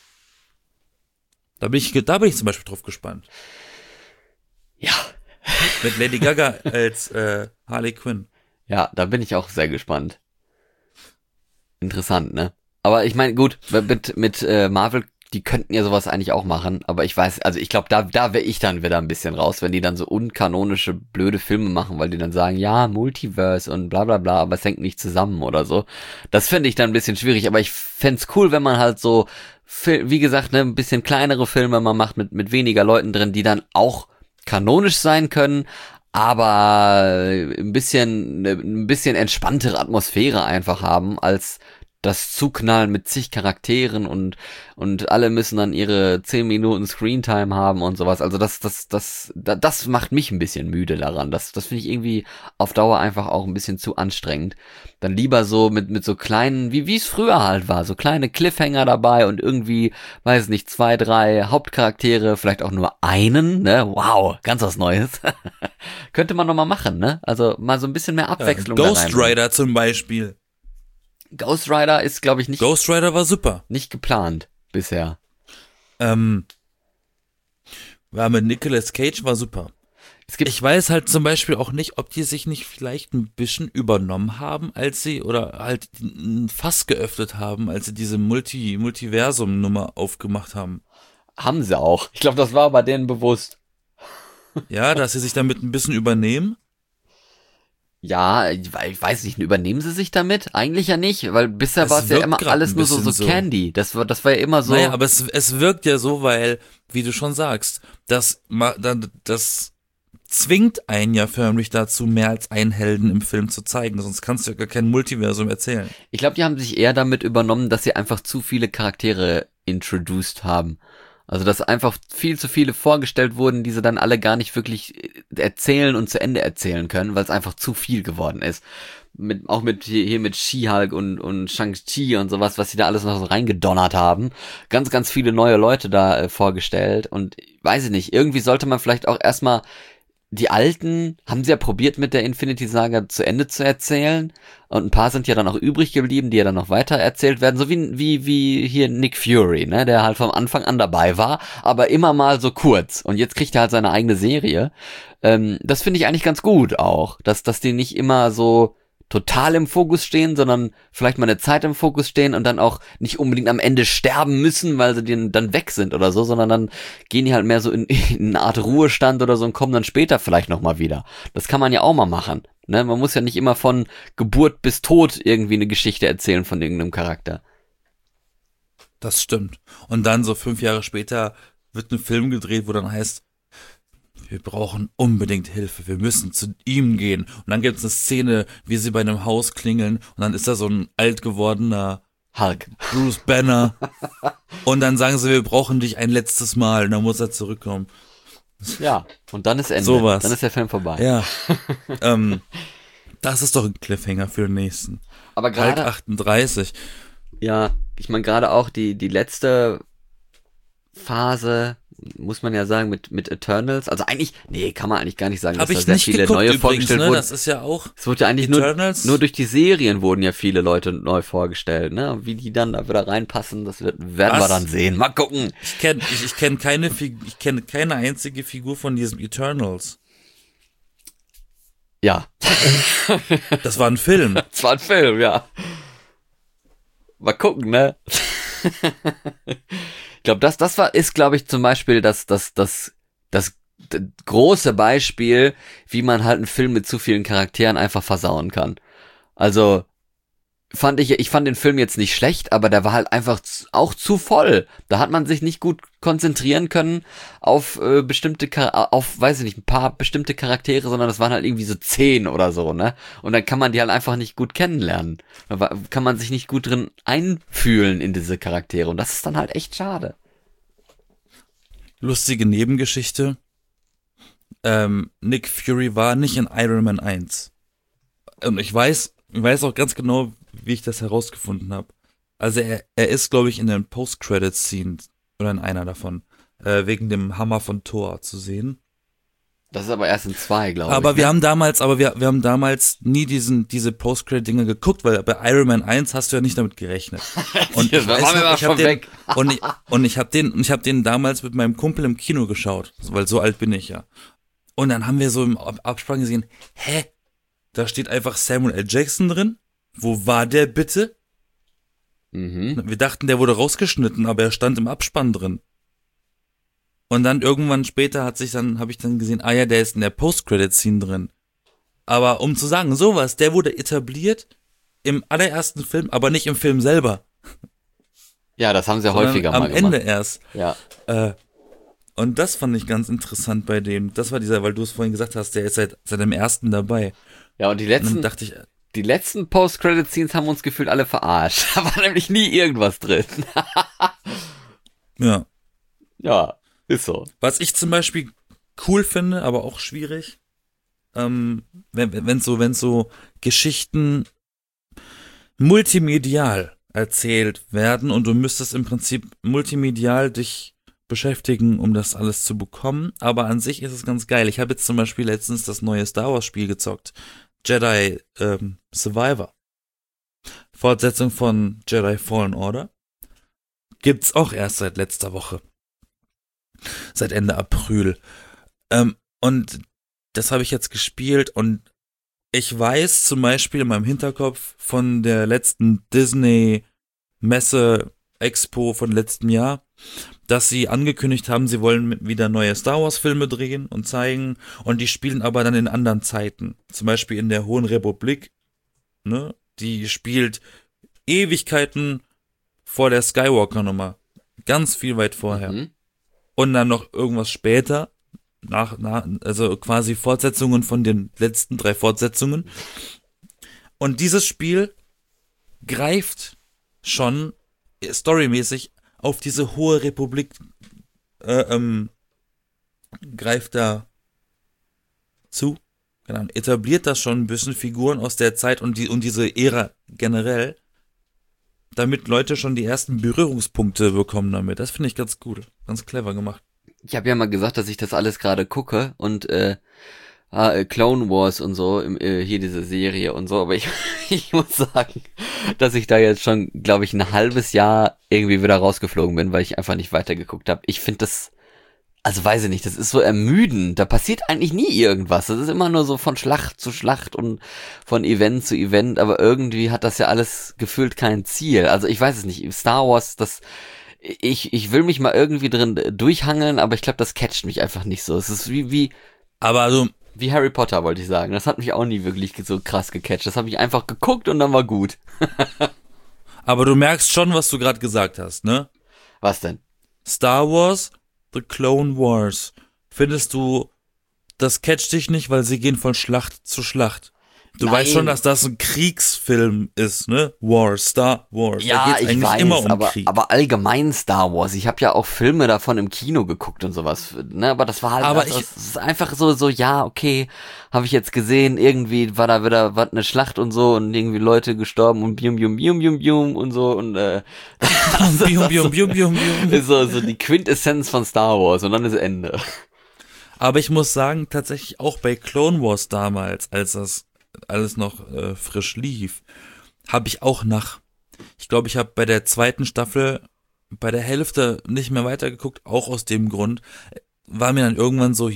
Speaker 2: Da bin ich zum Beispiel drauf gespannt.
Speaker 1: Ja.
Speaker 2: Mit Lady Gaga als Harley Quinn.
Speaker 1: Ja, da bin ich auch sehr gespannt. Interessant, ne? Aber ich meine, gut, mit Marvel, die könnten ja sowas eigentlich auch machen, aber ich weiß, also ich glaube, da wäre ich dann wieder ein bisschen raus, wenn die dann so unkanonische, blöde Filme machen, weil die dann sagen, ja, Multiverse und bla bla bla, aber es hängt nicht zusammen oder so. Das fände ich dann ein bisschen schwierig, aber ich fänd's cool, wenn man halt so, wie gesagt, ne, ein bisschen kleinere Filme man macht mit weniger Leuten drin, die dann auch kanonisch sein können, aber ein bisschen entspanntere Atmosphäre einfach haben, als das Zuknallen mit zig Charakteren und alle müssen dann ihre 10 Minuten Screentime haben und sowas. Also das macht mich ein bisschen müde daran. Das finde ich irgendwie auf Dauer einfach auch ein bisschen zu anstrengend. Dann lieber so mit so kleinen, wie es früher halt war, so kleine Cliffhanger dabei und irgendwie, weiß nicht, 2, 3 Hauptcharaktere, vielleicht auch nur einen, ne? Wow, ganz was Neues. Könnte man noch mal machen, ne? Also mal so ein bisschen mehr Abwechslung da
Speaker 2: Ghost
Speaker 1: reinbringen.
Speaker 2: Rider zum Beispiel.
Speaker 1: Ghost Rider ist, glaube ich,
Speaker 2: Ghost Rider war super.
Speaker 1: nicht geplant bisher.
Speaker 2: War mit Nicolas Cage war super.
Speaker 1: Es gibt
Speaker 2: Ich weiß halt zum Beispiel auch nicht, ob die sich nicht vielleicht ein bisschen übernommen haben, als sie oder halt ein Fass geöffnet haben, als sie diese Multiversum-Nummer aufgemacht haben.
Speaker 1: haben sie auch. Ich glaube, das war bei denen bewusst.
Speaker 2: Ja, dass sie sich damit ein bisschen übernehmen.
Speaker 1: Ja, ich weiß nicht, übernehmen sie sich damit? Eigentlich ja nicht, weil bisher
Speaker 2: Es
Speaker 1: war es ja
Speaker 2: wirkt
Speaker 1: immer
Speaker 2: grad
Speaker 1: alles
Speaker 2: ein
Speaker 1: nur so
Speaker 2: bisschen so.
Speaker 1: Candy. Das war ja immer so.
Speaker 2: Naja, aber es wirkt ja so, weil, wie du schon sagst, das zwingt einen ja förmlich dazu, mehr als einen Helden im Film zu zeigen. Sonst kannst du ja gar kein Multiversum erzählen.
Speaker 1: Ich glaube, die haben sich eher damit übernommen, dass sie einfach zu viele Charaktere introduced haben. Also, dass einfach viel zu viele vorgestellt wurden, die sie dann alle gar nicht wirklich erzählen und zu Ende erzählen können, weil es einfach zu viel geworden ist. Auch mit hier mit She-Hulk und Shang-Chi und sowas, was sie da alles noch so reingedonnert haben. Ganz, ganz viele neue Leute da vorgestellt und weiß ich nicht, irgendwie sollte man vielleicht auch erstmal die alten haben sie ja probiert mit der Infinity-Saga zu Ende zu erzählen und ein paar sind ja dann auch übrig geblieben, die ja dann noch weiter erzählt werden, so wie hier Nick Fury, ne, der halt vom Anfang an dabei war, aber immer mal so kurz und jetzt kriegt er halt seine eigene Serie. Das finde ich eigentlich ganz gut auch, dass die nicht immer so total im Fokus stehen, sondern vielleicht mal eine Zeit im Fokus stehen und dann auch nicht unbedingt am Ende sterben müssen, weil sie dann weg sind oder so, sondern dann gehen die halt mehr so in eine Art Ruhestand oder so und kommen dann später vielleicht nochmal wieder. Das kann man ja auch mal machen. Ne? Man muss ja nicht immer von Geburt bis Tod irgendwie eine Geschichte erzählen von irgendeinem Charakter.
Speaker 2: Das stimmt. Und dann so 5 Jahre später wird ein Film gedreht, wo dann heißt, wir brauchen unbedingt Hilfe, wir müssen zu ihm gehen. Und dann gibt es eine Szene, wie sie bei einem Haus klingeln und dann ist da so ein alt gewordener
Speaker 1: Hulk.
Speaker 2: Bruce Banner und dann sagen sie, wir brauchen dich ein letztes Mal und dann muss er zurückkommen.
Speaker 1: Ja, und dann ist Ende.
Speaker 2: Sowas.
Speaker 1: Dann ist der Film vorbei.
Speaker 2: Ja, das ist doch ein Cliffhanger für den nächsten.
Speaker 1: Aber
Speaker 2: Hulk
Speaker 1: gerade
Speaker 2: 38.
Speaker 1: ja, ich meine gerade auch die letzte Phase, muss man ja sagen, mit Eternals. Also eigentlich, nee, kann man eigentlich gar nicht sagen,
Speaker 2: Habe
Speaker 1: dass
Speaker 2: ich
Speaker 1: da sehr
Speaker 2: nicht
Speaker 1: viele
Speaker 2: geguckt
Speaker 1: neue
Speaker 2: übrigens,
Speaker 1: vorgestellt
Speaker 2: ne?
Speaker 1: wurden.
Speaker 2: Das ist ja auch
Speaker 1: Es wurde ja eigentlich
Speaker 2: Eternals.
Speaker 1: nur durch die Serien wurden ja viele Leute neu vorgestellt, ne? Wie die dann da wieder reinpassen, werden wir
Speaker 2: Was?
Speaker 1: dann sehen. Mal gucken.
Speaker 2: Ich kenn keine einzige Figur von diesem Eternals.
Speaker 1: Ja.
Speaker 2: Das war ein Film.
Speaker 1: Das war ein Film, ja. Mal gucken, ne? Ich glaube, ist, glaube ich, zum Beispiel das große Beispiel, wie man halt einen Film mit zu vielen Charakteren einfach versauen kann. Also, ich fand den Film jetzt nicht schlecht, aber der war halt einfach auch zu voll. Da hat man sich nicht gut konzentrieren können auf weiß ich nicht, ein paar bestimmte Charaktere, sondern das waren halt irgendwie so 10 oder so, ne? Und dann kann man die halt einfach nicht gut kennenlernen. Da kann man sich nicht gut drin einfühlen in diese Charaktere und das ist dann halt echt schade.
Speaker 2: Lustige Nebengeschichte. Nick Fury war nicht in Iron Man 1. Und ich weiß auch ganz genau, wie ich das herausgefunden habe. Also er ist, glaube ich, in den Post-Credits-Scene oder in einer davon, wegen dem Hammer von Thor zu sehen.
Speaker 1: Das ist aber erst in 2, glaube ich.
Speaker 2: Aber wir haben damals nie diese Post-Credit-Dinger geguckt, weil bei Iron Man 1 hast du ja nicht damit gerechnet. Und ich habe den damals mit meinem Kumpel im Kino geschaut, weil so alt bin ich ja. Und dann haben wir so im Abspann gesehen, da steht einfach Samuel L. Jackson drin. Wo war der bitte?
Speaker 1: Mhm.
Speaker 2: Wir dachten, der wurde rausgeschnitten, aber er stand im Abspann drin. Und dann irgendwann später habe ich dann gesehen, der ist in der Post-Credit-Scene drin. Aber um zu sagen, sowas, der wurde etabliert im allerersten Film, aber nicht im Film selber.
Speaker 1: Ja, das haben sie häufiger mal
Speaker 2: am
Speaker 1: gemacht.
Speaker 2: Ende erst.
Speaker 1: Ja.
Speaker 2: Und das fand ich ganz interessant bei dem. Das war dieser, weil du es vorhin gesagt hast, der ist seit dem ersten dabei.
Speaker 1: Ja, und
Speaker 2: Und dann dachte ich,
Speaker 1: die letzten Post-Credit-Scenes haben uns gefühlt alle verarscht. Da war nämlich nie irgendwas drin.
Speaker 2: ja.
Speaker 1: Ja, ist so.
Speaker 2: Was ich zum Beispiel cool finde, aber auch schwierig, wenn so Geschichten multimedial erzählt werden und du müsstest im Prinzip multimedial dich beschäftigen, um das alles zu bekommen, aber an sich ist es ganz geil. Ich habe jetzt zum Beispiel letztens das neue Star Wars Spiel gezockt, Jedi Survivor. Fortsetzung von Jedi Fallen Order. Gibt's auch erst seit letzter Woche. Seit Ende April. Und das habe ich jetzt gespielt und ich weiß zum Beispiel in meinem Hinterkopf von der letzten Disney Messe Expo von letztem Jahr, dass sie angekündigt haben, sie wollen wieder neue Star Wars Filme drehen und zeigen und die spielen aber dann in anderen Zeiten. Zum Beispiel in der Hohen Republik, ne? Die spielt Ewigkeiten vor der Skywalker-Nummer. Ganz viel weit vorher.
Speaker 1: Mhm.
Speaker 2: Und dann noch irgendwas später, also quasi Fortsetzungen von den letzten 3 Fortsetzungen. Und dieses Spiel greift schon storymäßig auf diese Hohe Republik äh, ähm, greift da zu, genau, etabliert das schon ein bisschen Figuren aus der Zeit und diese Ära generell, damit Leute schon die ersten Berührungspunkte bekommen damit. Das finde ich ganz gut, ganz clever gemacht.
Speaker 1: Ich habe ja mal gesagt, dass ich das alles gerade gucke und Clone Wars und so, hier diese Serie und so, aber ich muss sagen, dass ich da jetzt schon, glaube ich, ein halbes Jahr irgendwie wieder rausgeflogen bin, weil ich einfach nicht weitergeguckt habe. Ich finde das, also weiß ich nicht, das ist so ermüdend, da passiert eigentlich nie irgendwas, das ist immer nur so von Schlacht zu Schlacht und von Event zu Event, aber irgendwie hat das ja alles gefühlt kein Ziel. Also ich weiß es nicht, Star Wars, ich will mich mal irgendwie drin durchhangeln, aber ich glaube, das catcht mich einfach nicht so. Es ist
Speaker 2: Aber also,
Speaker 1: wie Harry Potter, wollte ich sagen. Das hat mich auch nie wirklich so krass gecatcht. Das habe ich einfach geguckt und dann war gut.
Speaker 2: aber du merkst schon, was du gerade gesagt hast, ne?
Speaker 1: Was denn?
Speaker 2: Star Wars, The Clone Wars. Findest du, das catcht dich nicht, weil sie gehen von Schlacht zu Schlacht? Du
Speaker 1: Nein.
Speaker 2: weißt schon, dass das ein Kriegsfilm ist, ne? Star Wars. Da
Speaker 1: Ja,
Speaker 2: geht's
Speaker 1: ich
Speaker 2: eigentlich
Speaker 1: weiß,
Speaker 2: immer um
Speaker 1: aber,
Speaker 2: Krieg.
Speaker 1: aber allgemein Star Wars. Ich habe ja auch Filme davon im Kino geguckt und sowas. Ne, aber das war halt,
Speaker 2: Aber
Speaker 1: das ist einfach so, ja, okay, habe ich jetzt gesehen. Irgendwie war da wieder was eine Schlacht und so und irgendwie Leute gestorben und bium bium bium bium bium und so und
Speaker 2: Bium, bium, bium, bium, bium.
Speaker 1: ist so die Quintessenz von Star Wars und dann ist Ende.
Speaker 2: Aber ich muss sagen, tatsächlich auch bei Clone Wars damals, als das alles noch frisch lief, habe ich auch ich glaube, ich habe bei der zweiten Staffel bei der Hälfte nicht mehr weitergeguckt, auch aus dem Grund, war mir dann irgendwann so,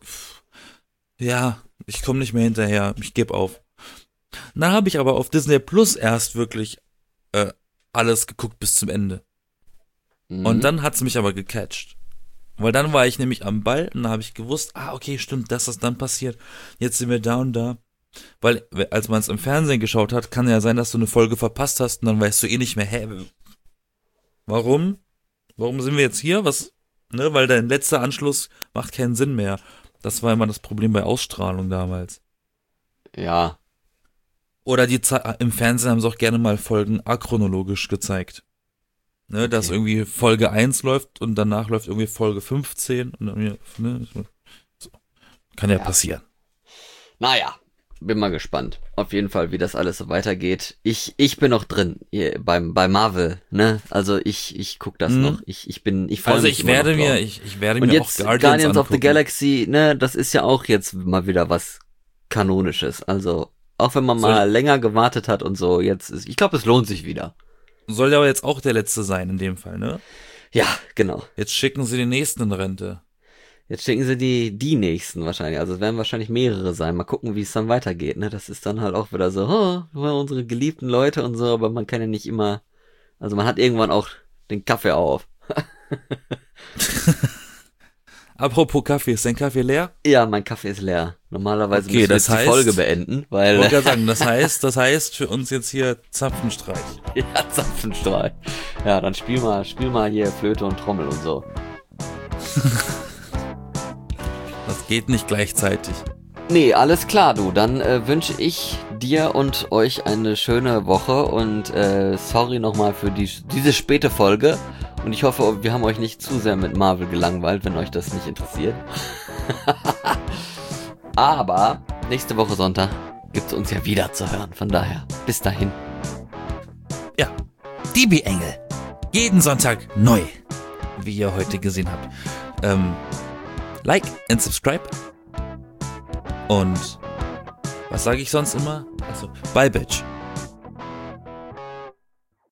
Speaker 2: ich komme nicht mehr hinterher, ich gebe auf. Dann habe ich aber auf Disney Plus erst wirklich alles geguckt bis zum Ende. Und dann hat's mich aber gecatcht. Weil dann war ich nämlich am Ball und dann habe ich gewusst, okay, stimmt, dass das dann passiert. Jetzt sind wir da und da. Weil, als man es im Fernsehen geschaut hat, kann ja sein, dass du eine Folge verpasst hast und dann weißt du eh nicht mehr, warum? Warum sind wir jetzt hier? Was? Ne, weil dein letzter Anschluss macht keinen Sinn mehr. Das war immer das Problem bei Ausstrahlung damals.
Speaker 1: Ja,
Speaker 2: Oder im Fernsehen haben sie auch gerne mal Folgen achronologisch gezeigt. Ne, dass
Speaker 1: Okay.
Speaker 2: irgendwie Folge 1 läuft und danach läuft irgendwie Folge 15 und dann, ne, so. Kann ja passieren.
Speaker 1: naja, bin mal gespannt. Auf jeden Fall, wie das alles so weitergeht. Ich bin noch drin hier bei Marvel, ne? Also ich guck das noch. Ich freue
Speaker 2: Also
Speaker 1: mich
Speaker 2: ich
Speaker 1: immer
Speaker 2: werde
Speaker 1: noch
Speaker 2: mir,
Speaker 1: drauf.
Speaker 2: ich werde
Speaker 1: Und
Speaker 2: mir
Speaker 1: jetzt
Speaker 2: auch
Speaker 1: Guardians of the
Speaker 2: angucken.
Speaker 1: Galaxy, ne? Das ist ja auch jetzt mal wieder was Kanonisches. Also auch wenn man mal länger gewartet hat und so, ich glaube, es lohnt sich wieder.
Speaker 2: Soll ja aber jetzt auch der letzte sein in dem Fall, ne?
Speaker 1: Ja, genau.
Speaker 2: Jetzt schicken sie den nächsten in Rente.
Speaker 1: Jetzt schicken sie die nächsten wahrscheinlich. Also es werden wahrscheinlich mehrere sein. Mal gucken, wie es dann weitergeht. Ne, das ist dann halt auch wieder so, unsere geliebten Leute und so. Aber man kann ja nicht immer. Also man hat irgendwann auch den Kaffee auf.
Speaker 2: Apropos Kaffee, ist dein Kaffee leer?
Speaker 1: Ja, mein Kaffee ist leer. Normalerweise
Speaker 2: Okay,
Speaker 1: müssen wir
Speaker 2: das
Speaker 1: jetzt die
Speaker 2: heißt-
Speaker 1: Folge beenden,
Speaker 2: Ich
Speaker 1: weil
Speaker 2: wollte gerade sagen, das heißt für uns jetzt hier Zapfenstreich.
Speaker 1: ja, Zapfenstrahl. Ja, dann spiel mal hier Flöte und Trommel und so.
Speaker 2: Das geht nicht gleichzeitig.
Speaker 1: Nee, alles klar, du. Dann wünsche ich dir und euch eine schöne Woche und sorry nochmal für diese späte Folge. Und ich hoffe, wir haben euch nicht zu sehr mit Marvel gelangweilt, wenn euch das nicht interessiert. Aber nächste Woche Sonntag gibt's uns ja wieder zu hören. Von daher, bis dahin.
Speaker 2: Ja, DB Engel. Jeden Sonntag neu, wie ihr heute gesehen habt. Like and subscribe. Und was sage ich sonst immer? Also, bye, Bitch.